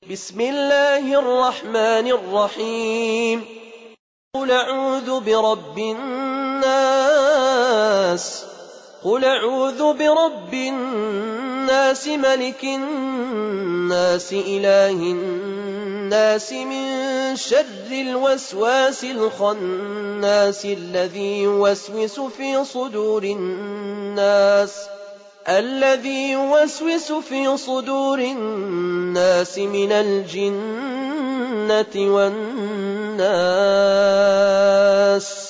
بسم الله الرحمن الرحيم قل أعوذ برب الناس قل أعوذ برب الناس ملك الناس إله الناس من شر الوسواس الخناس الذي يوسوس في صدور الناس من الجنة والناس